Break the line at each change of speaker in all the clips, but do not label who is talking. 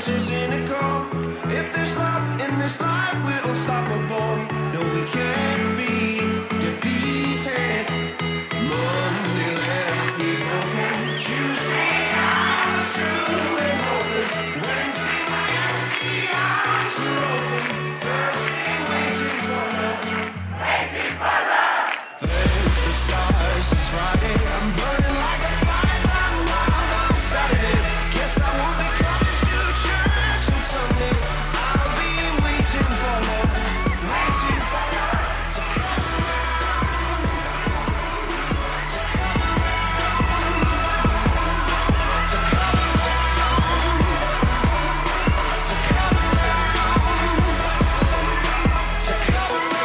so cynical. If there's love in this life, we're unstoppable. No, we can't be defeated. Monday left me broken. Tuesday I was through and hoping. Wednesday my empty arms were open. Thursday waiting for love. Waiting for love. Then the stars is Friday. I'm burning like a fire. I'm wild on Saturday. Guess I won't be coming to church on Sunday. I'll be waiting for love. Waiting for love to come around. To come around. To come around. To come around. To come around.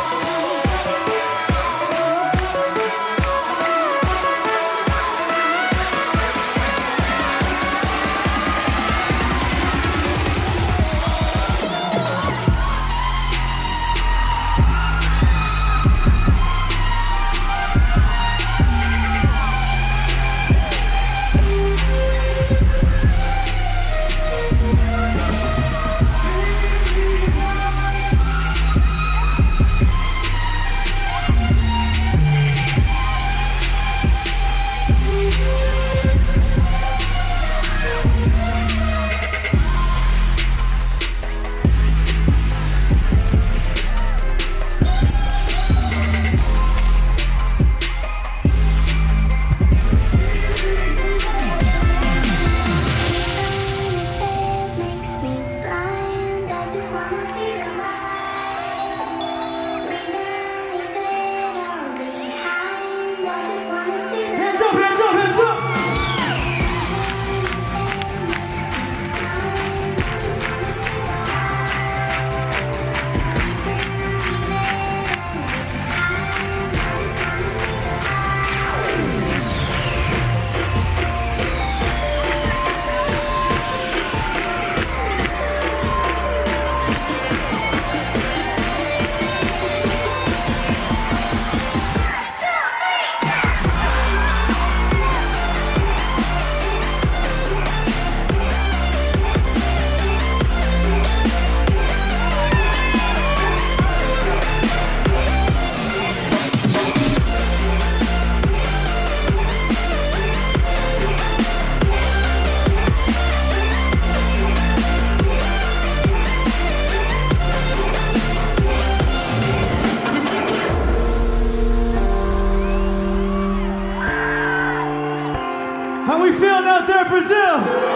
How we feeling out there, Brazil?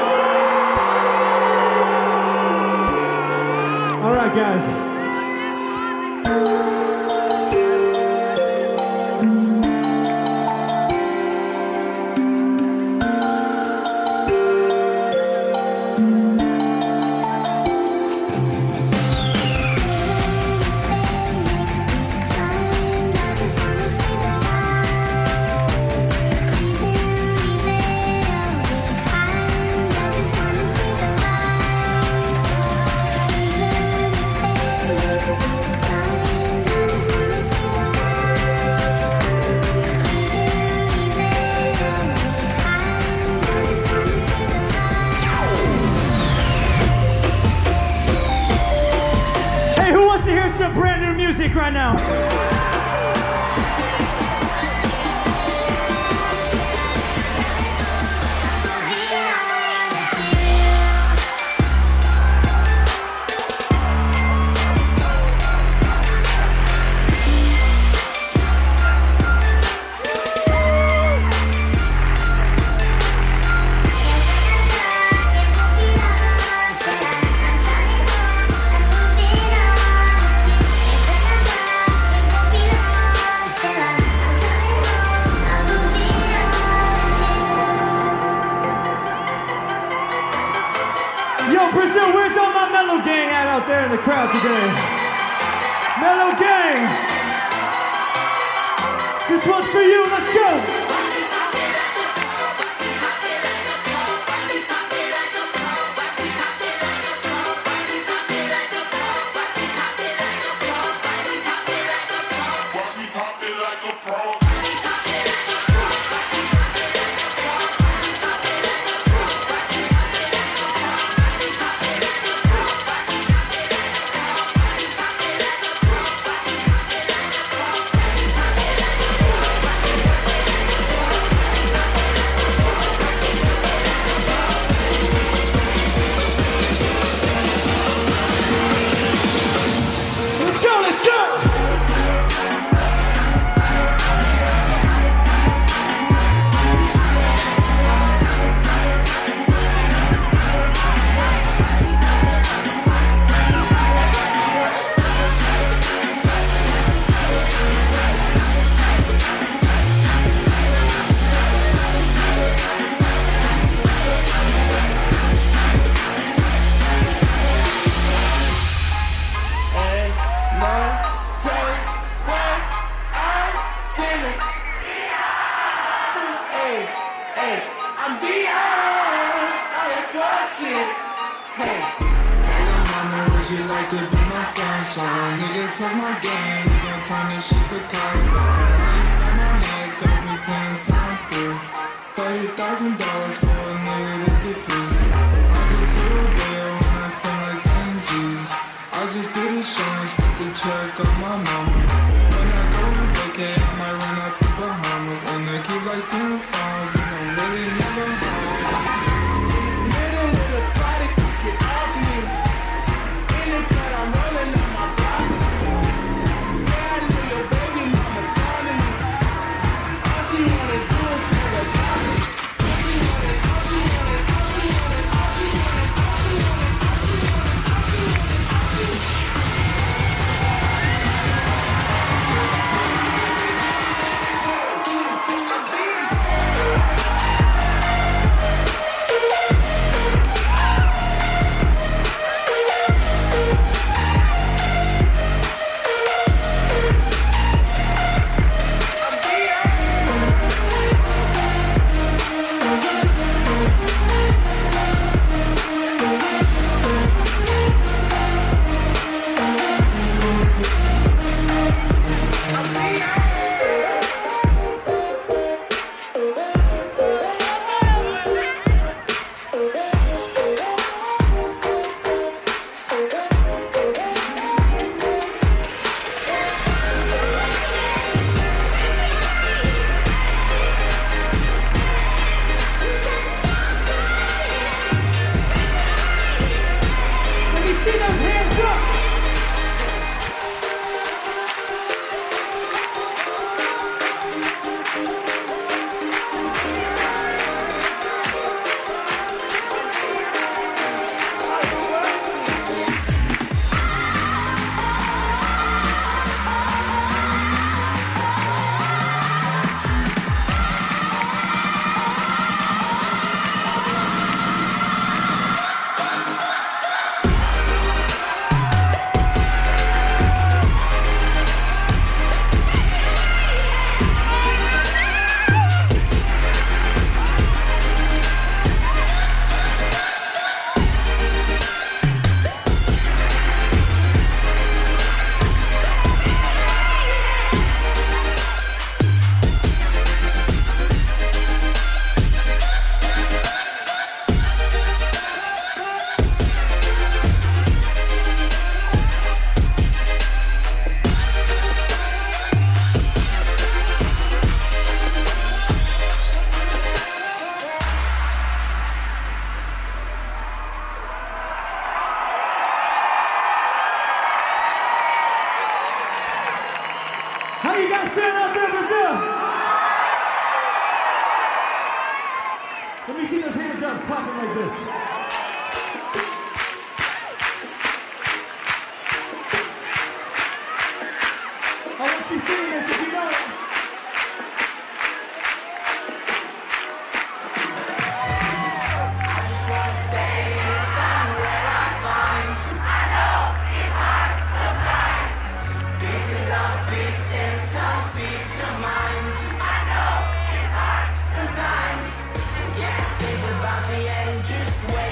All right, guys. Some brand new music right now. Brazil, where's all my Mellow Gang at out there in the crowd today? Mellow Gang! This one's for you, let's go!
she like to be my sunshine. Nigga touch my game, we gon' turn this shit to Columbine. Ice on my neck, cost me 10 times through. $30,000 for a nigga to get free. I just hit a bill when I spend like 10 G's. I just did a show and spent the check on my mama. When I go on vacay, I might run up the Bahamas. And they keep like 10 5, you know, really never home. Middle of the party, get off me. In the cut, I'm rolling up my body. Yeah, I know your baby mama finding me. All she wanna do is smoke a bottle. All she wanna, all she wanna, all she wanna, all she wanna, all she wanna, all she wanna, all she wanna, all she wanna.
How you guys feeling out there, Brazil? Let me see those hands up, clapping like this. I want you singing this if you know it.
I just wanna stay in the sun where I find. I know it's hard sometimes. Pieces of peace and some peace of mind. I know it's hard sometimes. Yeah, think about the end, just wait.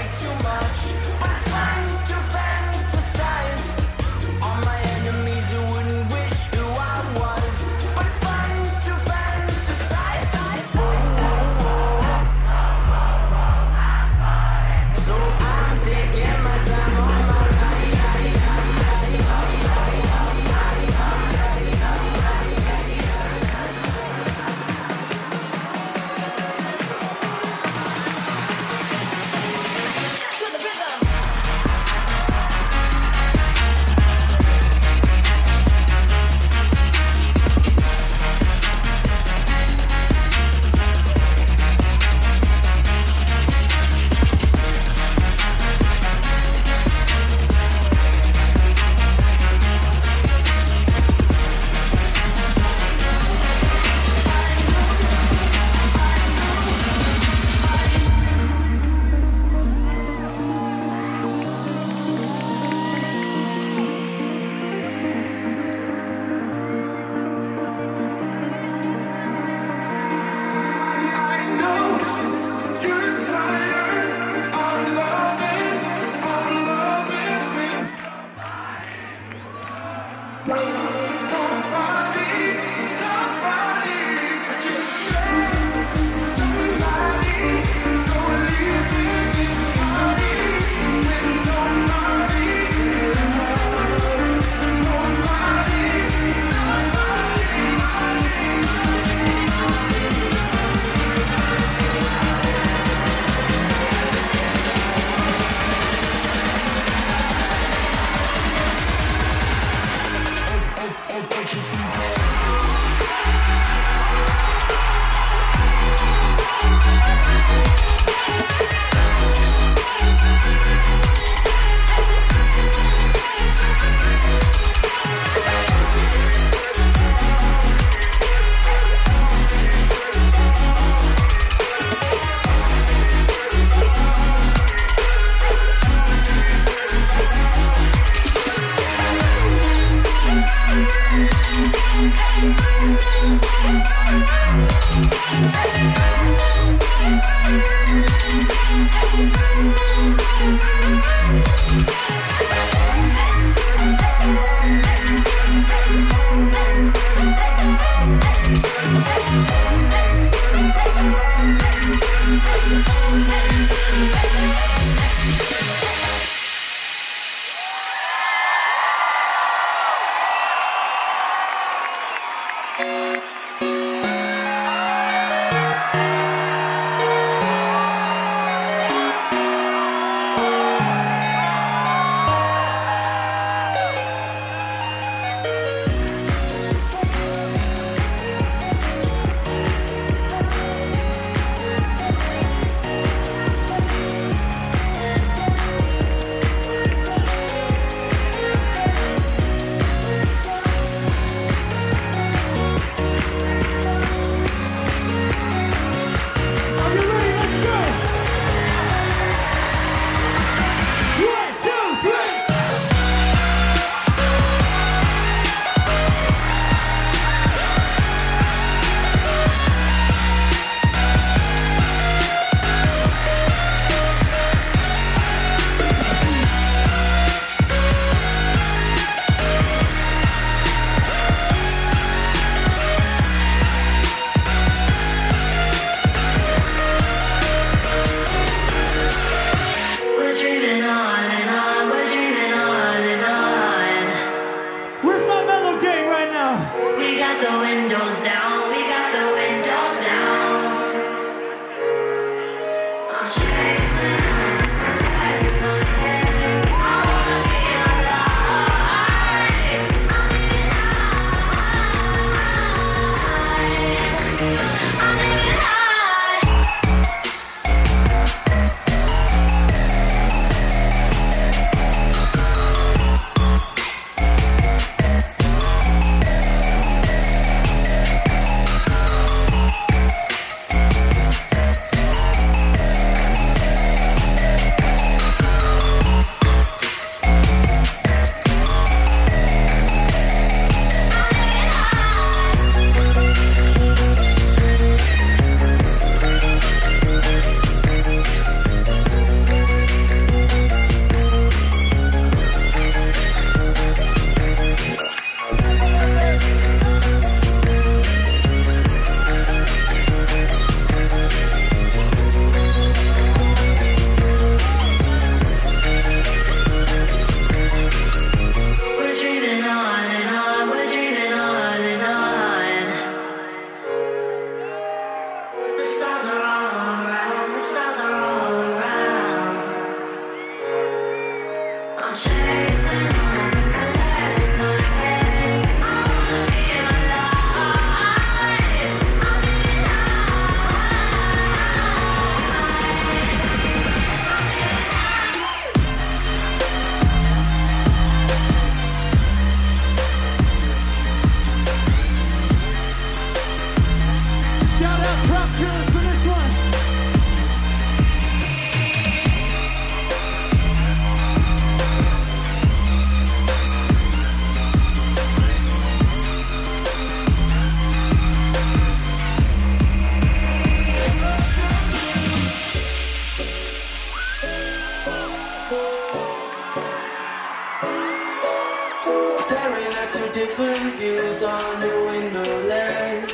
different views on the window ledge.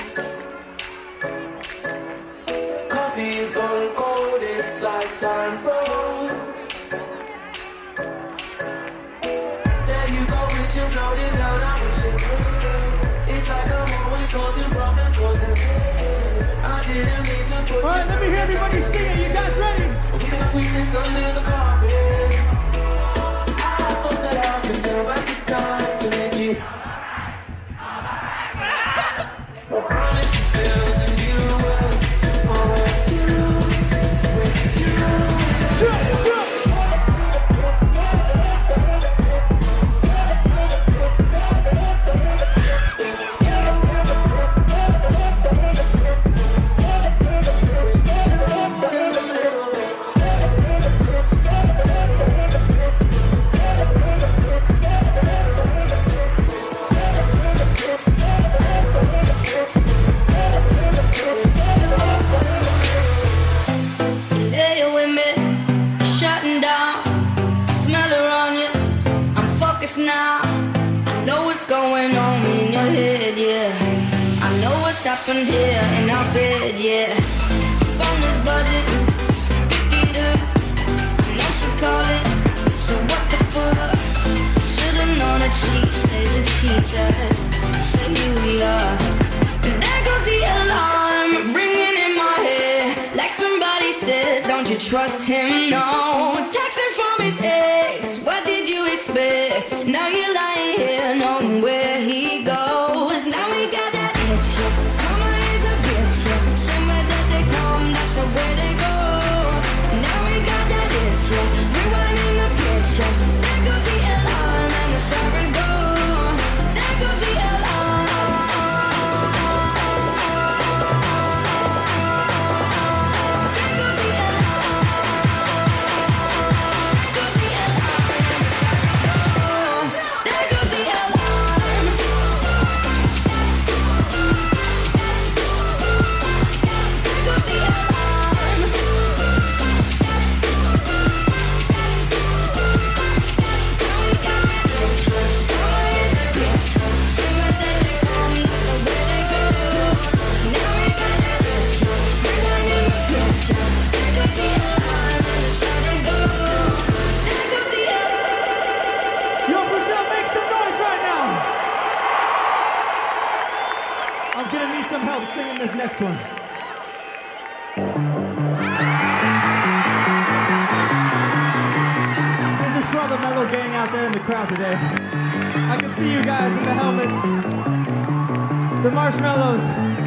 Coffee's gone cold, it's like time froze. There you go, wishing floating down, I'm wishing. It's like I'm always causing problems, I didn't mean to put you.
Alright, let me hear everybody sing it. You guys ready?
We can sweep this under the carpet. I hope that I can turn back the time to make you. I promise to build a new world for you.
Happened here in our bed, yeah. Phone is buzzing, so pick it up. I know she call it, so what the fuck? Should've known that she stays a cheater. So here we are. And there goes the alarm, ringing in my head. Like somebody said, don't you trust him? No. Texting from his ex, what did you expect? Now you're lying here, knowing where he goes. Now we got that picture. Where they go? Now we got that itch, yeah. Rewinding the picture. There goes the alarm and the sirens go. There goes the alarm. There goes the alarm. There goes the alarm and the sirens go. There goes the alarm. There goes the alarm.
I'm gonna need some help singing this next one. This is for all the mellow gang out there in the crowd today. I can see you guys in the helmets, the marshmallows.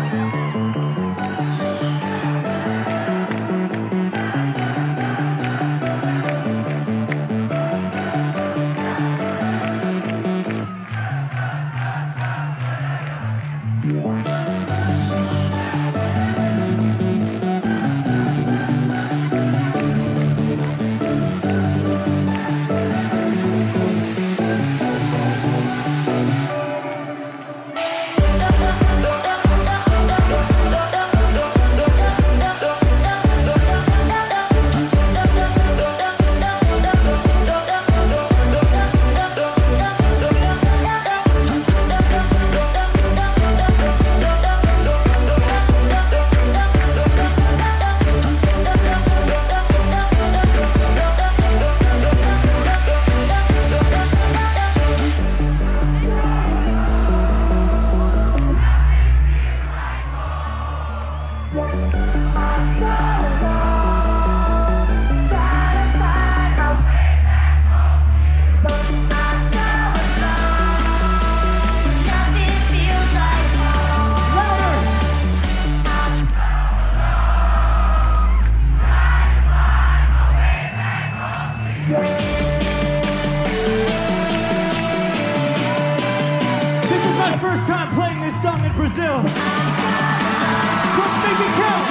First time playing this song in Brazil. Let's make it count.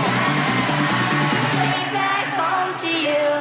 Way back home to you.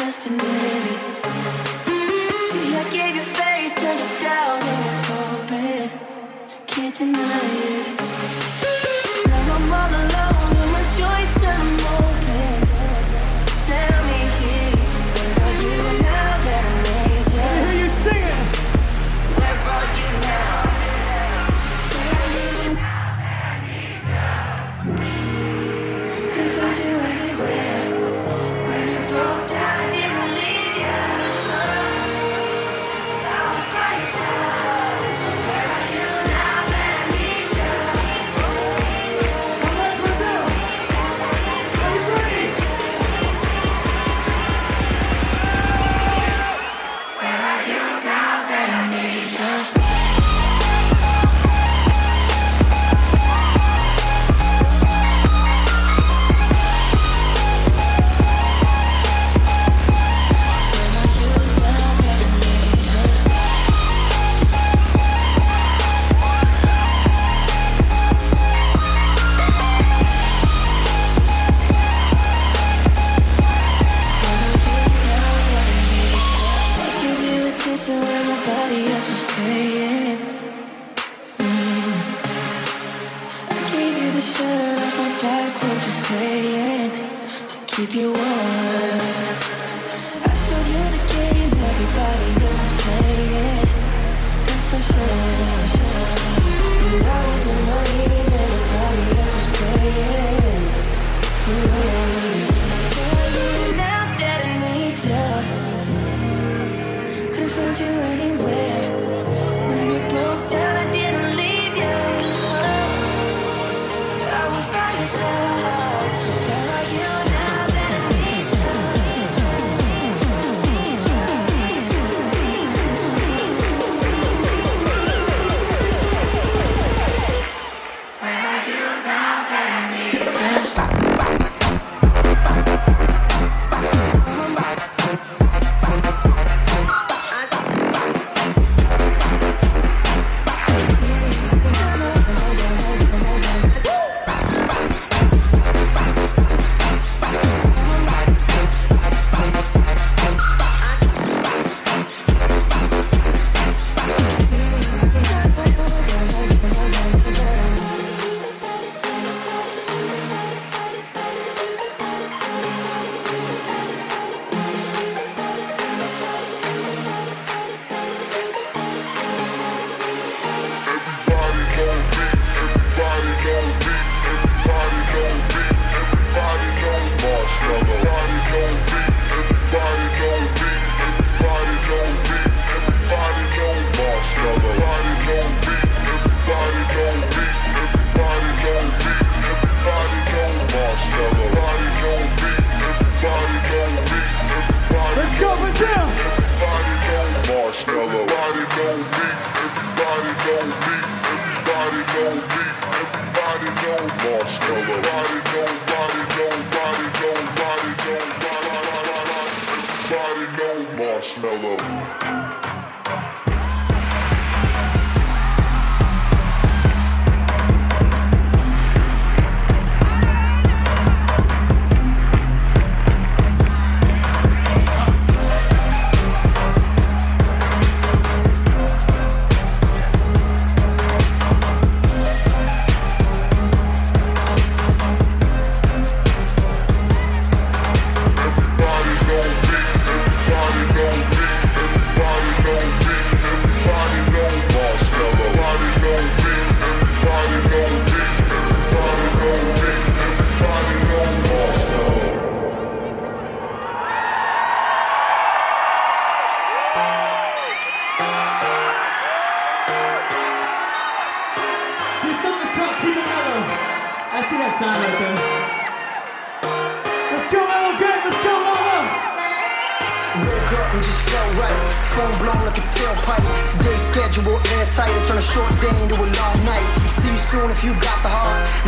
just admit it. See, I gave you faith, turned you down in the pulpit. Can't deny it. Now I'm all alone and my joys turn them open. Tell me, where are you now that I need you?
I hear you singing.
Where are you now? Where are you? Couldn't find you anywhere. When you broke down, I didn't leave you. I was by your side. So where are you now that I need you? Where are you now that I need you? So when nobody else was praying, I gave you the shirt off my back, what you saying, to keep you warm. I showed you the game everybody else was playing, that's for sure. And I was on my knees, everybody else was praying. Now that I need you, couldn't find you anywhere. When you broke down, I didn't leave you. I was by your side. So where are you now that I need you? Where are you now that I need you?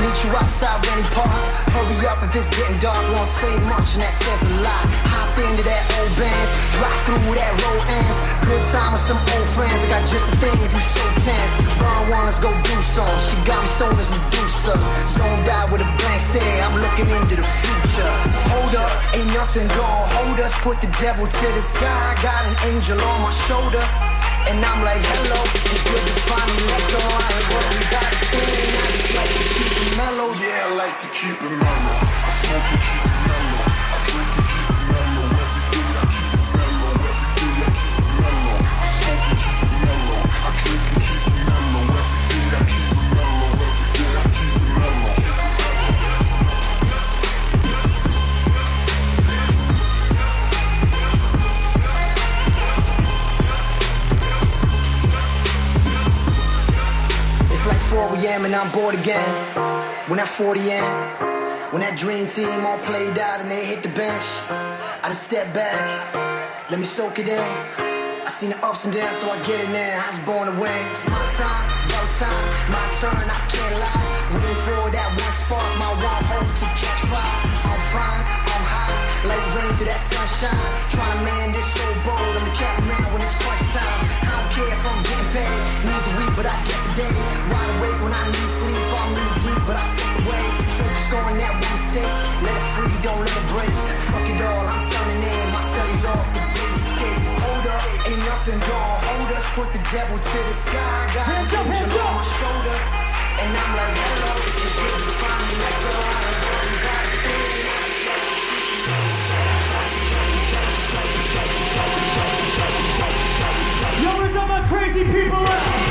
Hurry up if it's getting dark, won't say much and that says a lot. Hop into that that old bands. Drive through where that road ends. Good time with some old friends. I got just a thing if you so tense. Burn one, let's go do some. She got me stoned as Medusa. Zoned out with a blank stare. I'm looking into the future. Hold up, ain't nothing gonna hold us. Put the devil to the side. Got an angel on my shoulder. And I'm like, hello, it's good to finally let go. I ain't worried about a thing. I just like to keep it mellow.
Yeah, I like to keep it mellow. I smoke and keep it mellow. I drink and keep it mellow. Every day I keep it mellow. Every day I keep it mellow. I smoke and keep it mellow. I drink and keep it mellow. Every day I keep it mellow. Every day I keep it mellow.
It's like 4 a.m. and I'm bored again. When that 40 in, when that dream team all played out and they hit the bench, I just step back, let me soak it in. I seen the ups and downs, so I get it now. I was born to win. It's my time, no time, my turn, I can't lie. Waiting for that one spark, my one hope to catch fire. I'm fine, I'm high, like rain through that sunshine. Trying to man this so bold, I'm the captain man when it's crunch time. I don't care if I'm getting paid, need the week, but I get the day. Wide awake when I need sleep, I'm really deep, but I slip away. Focused on that one mistake, let it free, don't let it break. Fuck it all, I'm turning in, my cellies off, the big escape. Hold up, ain't nothing gonna hold us. Put the devil to the side, got an angel on my shoulder. And I'm like, hello, it's good to finally let go. I ain't worried about a thing.
Yo, where's all my crazy people at?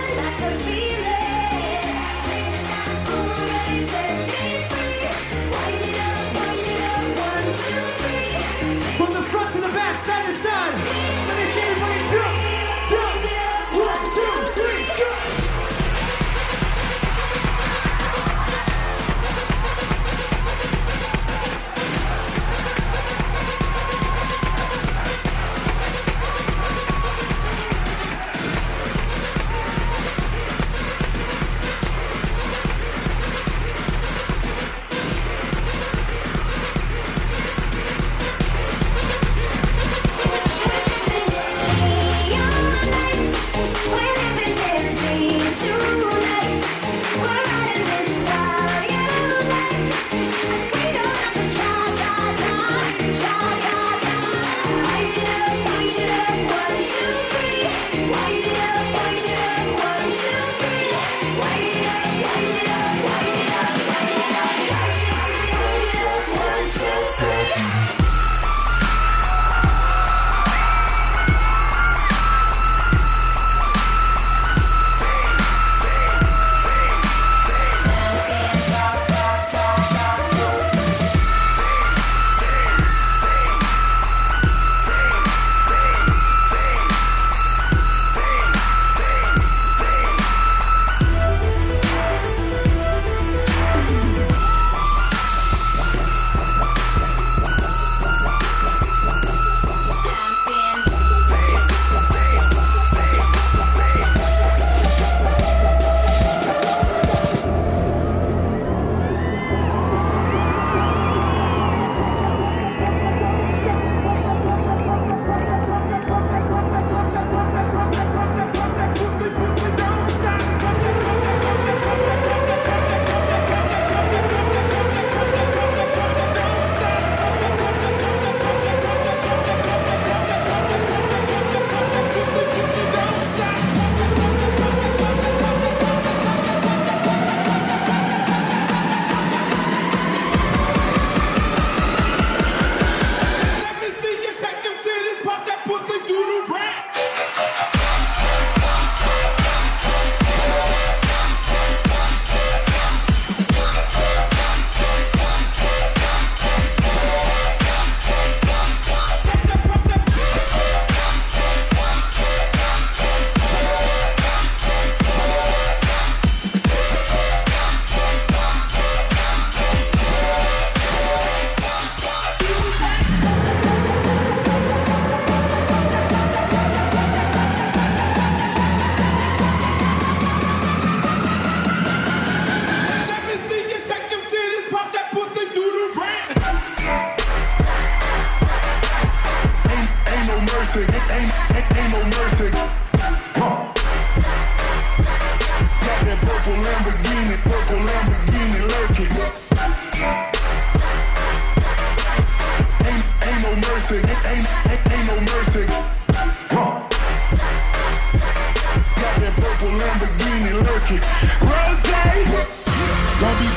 Why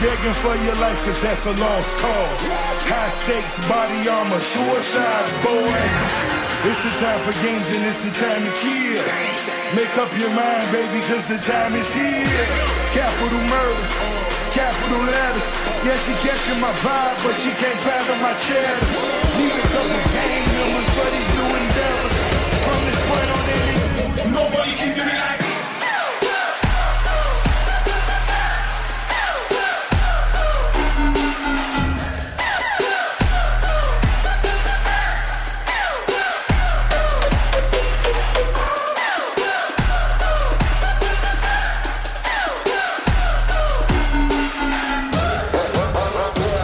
begging for your life, cause that's a lost cause. High stakes, body armor, suicide, boy. It's the time for games and it's the time to kill. Make up your mind, baby, cause the time is here. Capital murder, capital letters. Yeah, she catching my vibe, but she can't fathom my cheddar. Need a couple gang numbers for these new endeavors. From this point on in, nobody can do me like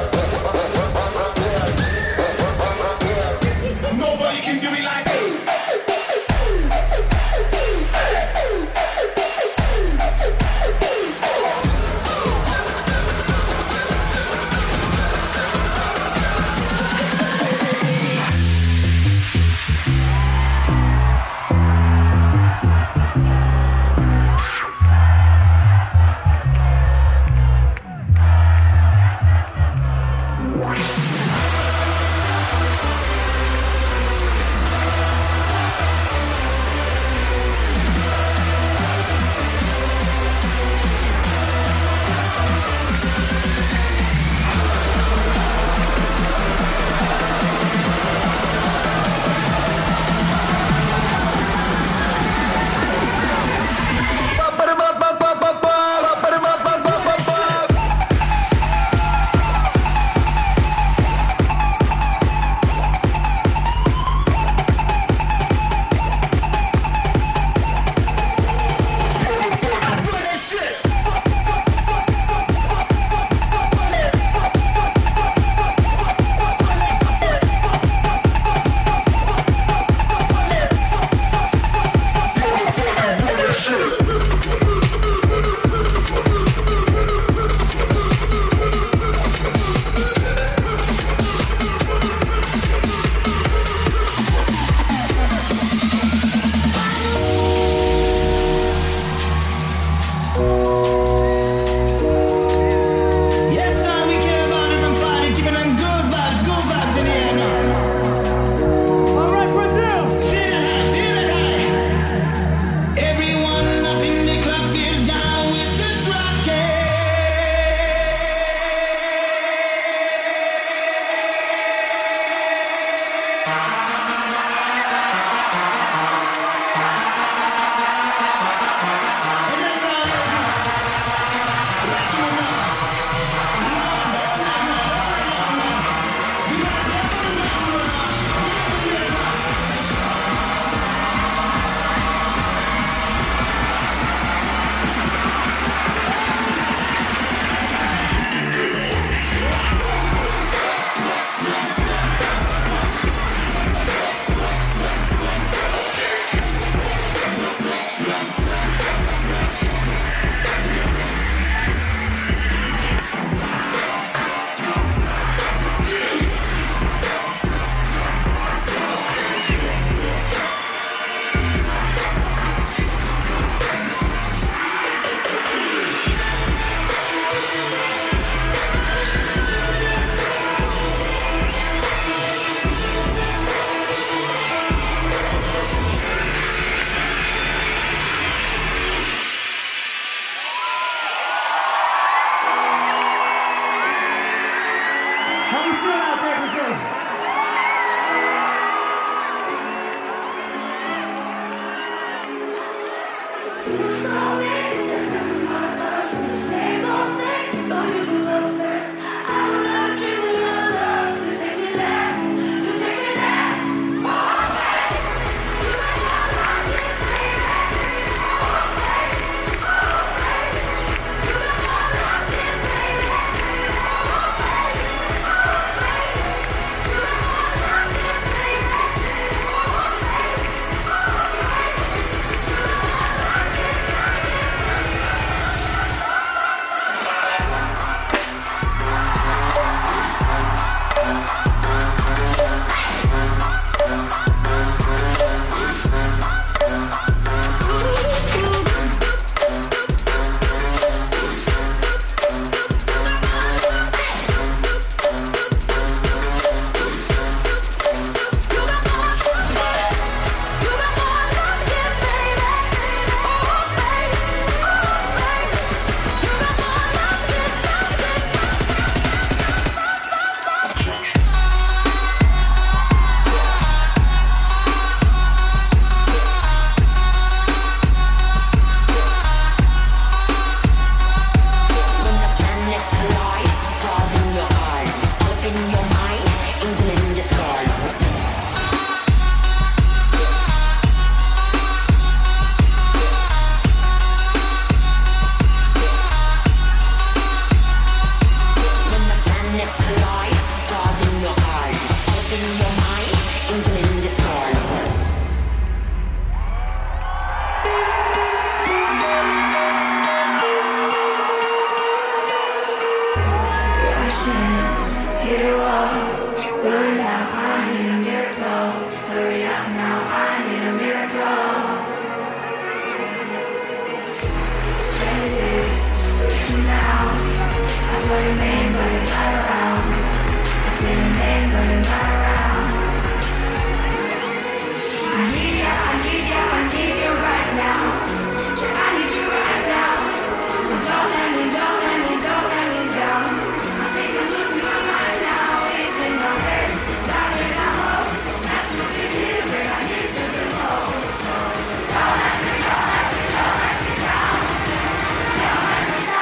nobody can do me like
crashing, hit a wall. Hurry now, I need a miracle. Hurry up now, I need a miracle. Straight, reaching out. I call your name, but you're not around. I say your name, but you're not around. I need ya, I need ya, I need you right now. I need you right now. So don't let me, don't let me, don't let me down. I think I'm losing my mind now. It's in my head, darling. I hope that you'll be here when I need you the most. So don't let me, don't let me, don't let me down. Don't let me down.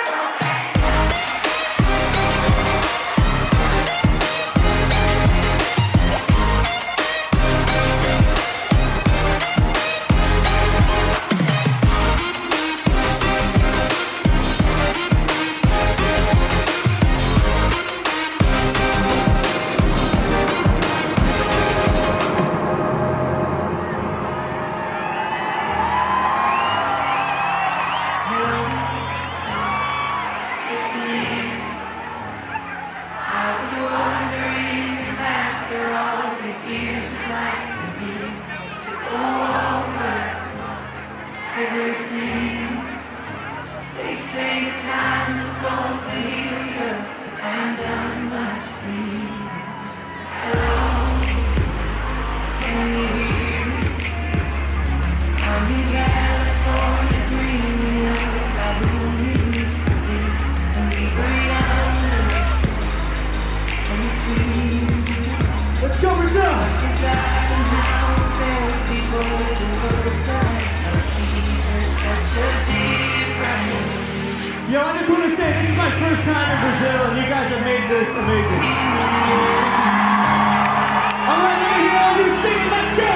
Let's go, Brazil! Yo, I just want to say, this is my first time in Brazil, and you guys have made this amazing. All right, let me hear all you singing. Let's go!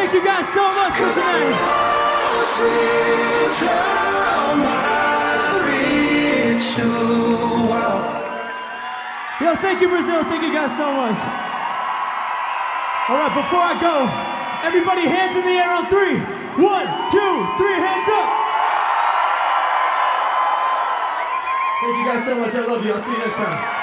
Thank you guys so much for tonight. Yo, thank you, Brazil. Thank you guys so much. All right, before I go, everybody hands in the air on 3. 1, 2, 3, hands up. Thank you guys so much. I love you. I'll see you next time.